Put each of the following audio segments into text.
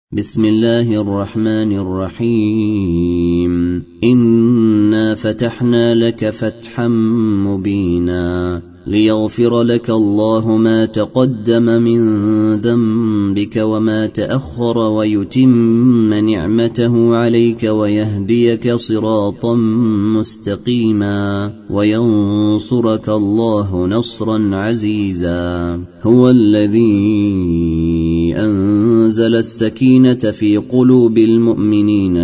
بسم الله الرحمن الرحيم. إنا فتحنا لك فتحا مبينا ليغفر لك الله ما تقدم من ذنبك وما تأخر ويتم نعمته عليك ويهديك صراطا مستقيما وينصرك الله نصرا عزيزا. هو الذي أنزل السكينة في قلوب المؤمنين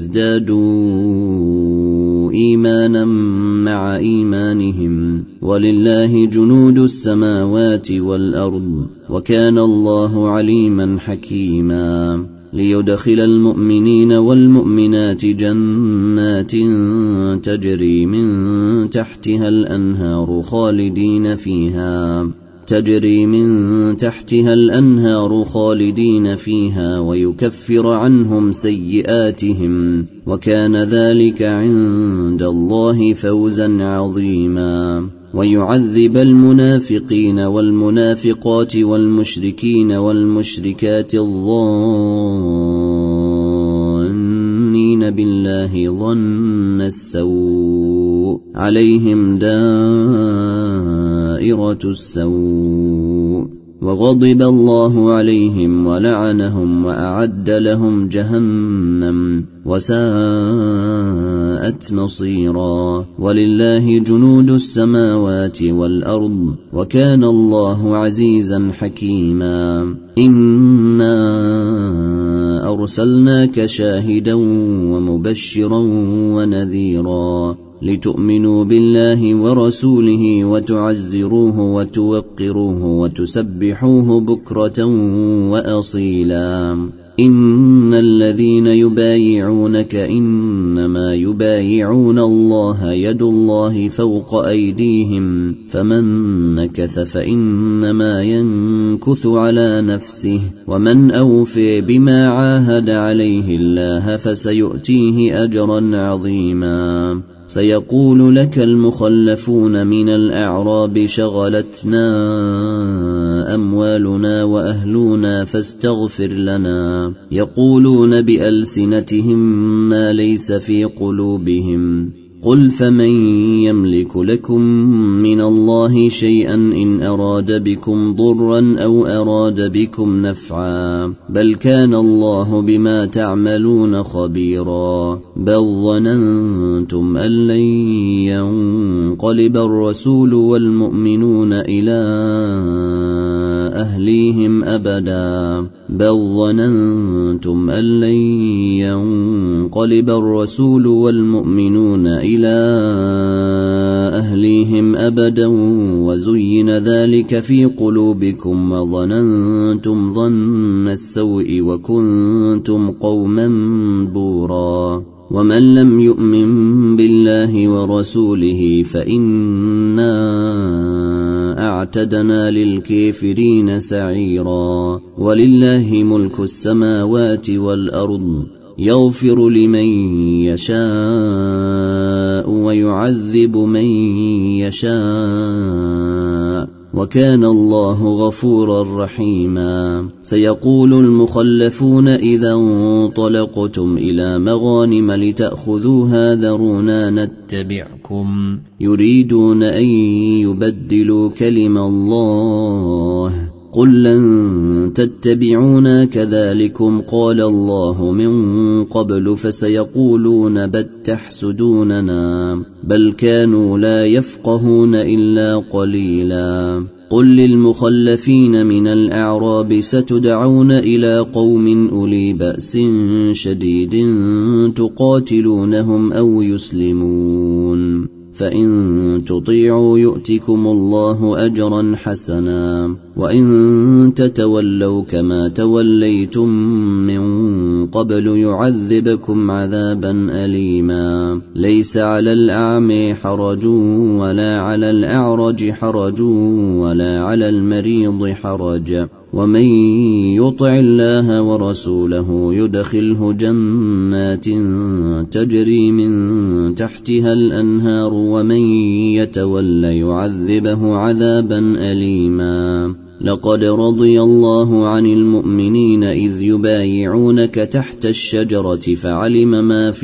ليزدادوا إيمانا مع إيمانهم ولله جنود السماوات والأرض وكان الله عليما حكيما. ليدخل المؤمنين والمؤمنات جنات تجري من تحتها الأنهار خالدين فيها ويكفر عنهم سيئاتهم وكان ذلك عند الله فوزا عظيما. ويعذب المنافقين والمنافقات والمشركين والمشركات الظانين بالله ظن السوء عليهم دائرة السوء وغضب الله عليهم ولعنهم وأعد لهم جهنم وساءت مصيرا. ولله جنود السماوات والأرض وكان الله عزيزا حكيما. إنا أرسلناك شاهدا ومبشرا ونذيرا لتؤمنوا بالله ورسوله وتعزروه وتوقروه وتسبحوه بكرة وأصيلا. إن الذين يبايعونك إنما يبايعون الله يد الله فوق أيديهم فمن نكث فإنما ينكث على نفسه ومن أوفي بما عاهد عليه الله فسيؤتيه أجرا عظيما. سيقول لك المخلفون من الأعراب شغلتنا أموالنا وأهلنا فاستغفر لنا يقولون بألسنتهم ما ليس في قلوبهم قل فمن يملك لكم من الله شيئا إن أراد بكم ضرا أو أراد بكم نفعا بل كان الله بما تعملون خبيرا. بل ظننتم أن لن ينقلب الرسول والمؤمنون إلى أهليهم أبدا وزين ذلك في قلوبكم وظننتم ظن السوء وكنتم قوما بورا. ومن لم يؤمن بالله ورسوله فإنا أعتدنا للكافرين سعيرا. ولله ملك السماوات والأرض يغفر لمن يشاء ويعذب من يشاء وكان الله غفورا رحيما. سيقول المخلفون إذا انطلقتم إلى مغانم لتأخذوها ذرونا نتبعكم يريدون أن يبدلوا كلم الله قل لن تتبعونا كذلكم قال الله من قبل فسيقولون بل تحسدوننا بل كانوا لا يفقهون إلا قليلا. قل للمخلفين من الأعراب ستدعون إلى قوم أولي بأس شديد تقاتلونهم أو يسلمون فإن تطيعوا يؤتكم الله أجرا حسنا وإن تتولوا كما توليتم من قبل يعذبكم عذابا أليما. ليس على الأعمى حرج ولا على الأعرج حرج ولا على المريض حرج ومن يطع الله ورسوله يدخله جنات تجري من تحتها الأنهار ومن يتول يعذبه عذابا أليما. لقد رضي الله عن المؤمنين إذ يبايعونك تحت الشجرة فعلم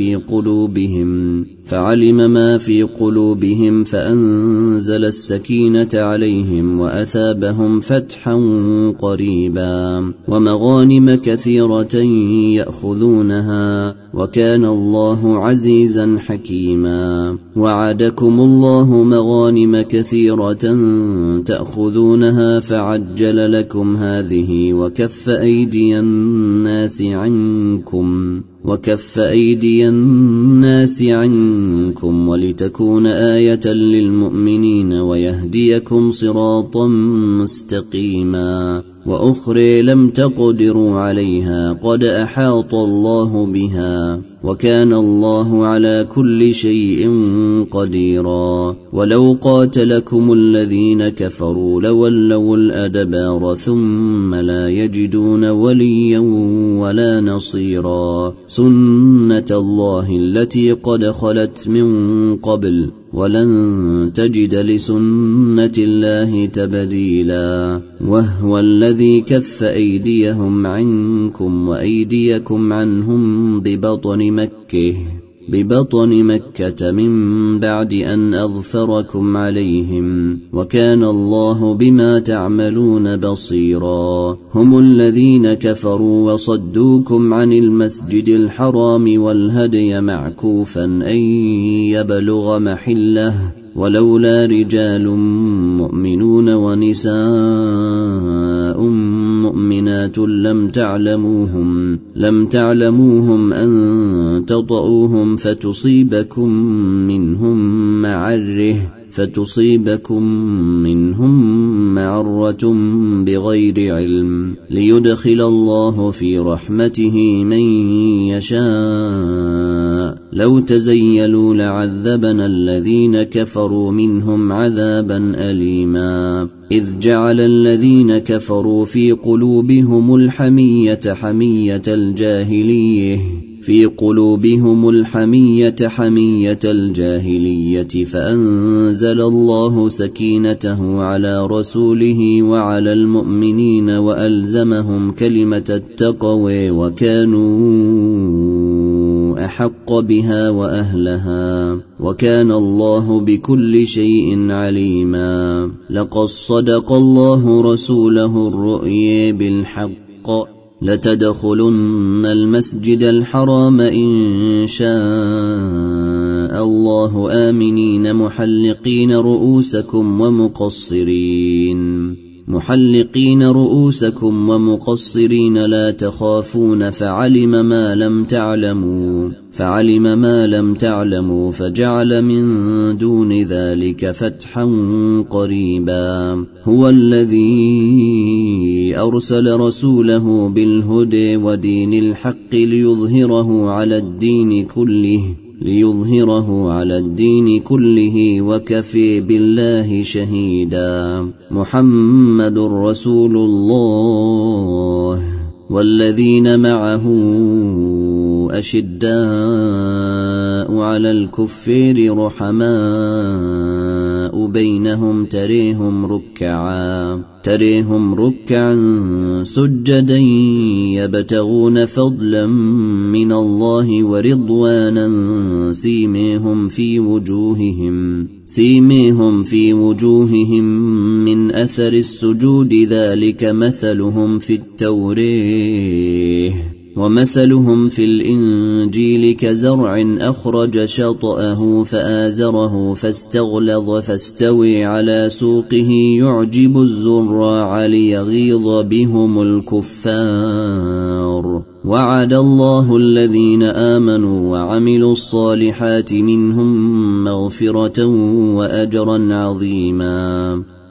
ما في قلوبهم فأنزل السكينة عليهم وأثابهم فتحا قريبا ومغانم كثيرة يأخذونها وكان الله عزيزا حكيما. وعدكم الله مغانم كثيرة تأخذونها فعجل لكم هذه وكف أيدي الناس عنكم ولتكون آية للمؤمنين ويهديكم صراطا مستقيما. وأخرى لم تقدروا عليها قد أحاط الله بها وكان الله على كل شيء قديرا. ولو قاتلكم الذين كفروا لولوا الأدبار ثم لا يجدون وليا ولا نصيرا. سنة الله التي قد خلت من قبل ولن تجد لسنة الله تبديلا. وهو الذي كف أيديهم عنكم وأيديكم عنهم ببطن مكة من بعد أن أظفركم عليهم وكان الله بما تعملون بصيرا. هم الذين كفروا وصدوكم عن المسجد الحرام والهدي معكوفا أن يبلغ محله ولولا رجال مؤمنون ونساء مؤمنات لم تعلموهم أن تطؤوهم فتصيبكم منهم معرة بغير علم ليدخل الله في رحمته من يشاء. لو تزيلوا لعذبنا الذين كفروا منهم عذابا أليما. إذ جعل الذين كفروا في قلوبهم الحمية حمية الجاهلية فأنزل الله سكينته على رسوله وعلى المؤمنين وألزمهم كلمة التقوى وكانوا أحق بها وأهلها وكان الله بكل شيء عليما. لقد صدق الله رسوله الرؤيا بالحق لتدخلن المسجد الحرام إن شاء الله آمنين محلقين رؤوسكم ومقصرين لا تخافون فعلم ما لم تعلموا فجعل من دون ذلك فتحا قريبا. هو الذي أرسل رسوله بالهدى ودين الحق ليظهره على الدين كله وكفى بالله شهيدا. محمد رسول الله والذين معه أشداء على الكفار رحماء بينهم تريهم ركعا سجدا يبتغون فضلا من الله ورضوانا سيميهم في وجوههم من أثر السجود ذلك مثلهم في التوراة ومثلهم في الإنجيل كزرع أخرج شطأه فآزره فاستغلظ فاستوي على سوقه يعجب الزراع ليغيظ بهم الكفار. وعد الله الذين آمنوا وعملوا الصالحات منهم مغفرة وأجرا عظيما.